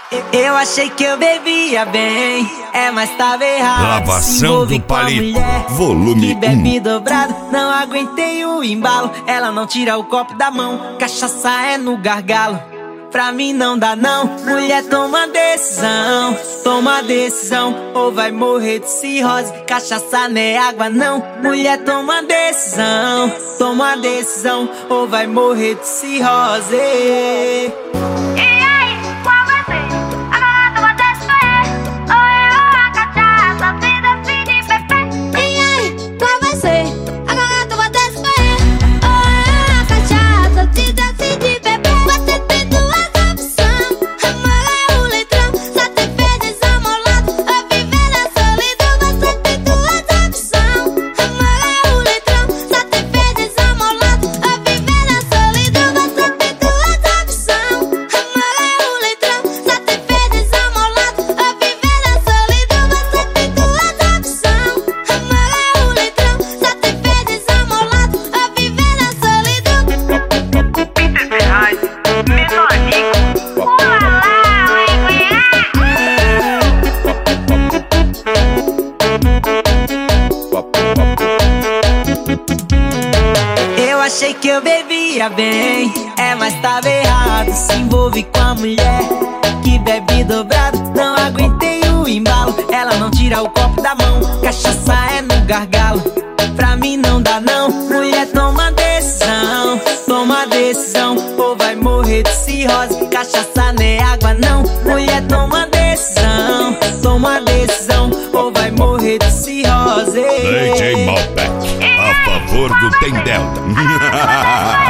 Eu achei que eu bebia bem, mas tava errado. Lavação do palito, volume 1. Que bebe dobrado, não aguentei o embalo. Ela não tira o copo da mão, cachaça é no gargalo. Pra mim não dá não, mulher toma decisão, ou vai morrer de cirrose. Cachaça não é água não, mulher toma decisão, ou vai morrer de cirrose. Eu achei que eu bebia bem, mas tava errado. Se envolve com a mulher que bebe dobrado, não aguentei o embalo. Ela não tira o copo da mão, cachaça é no gargalo. Pra mim não dá não, mulher toma decisão, ou vai morrer de cirrose. Cachaça não é água não, mulher toma decisão, ou vai morrer de cirrose. DJ Malbec, a favor do Tendel.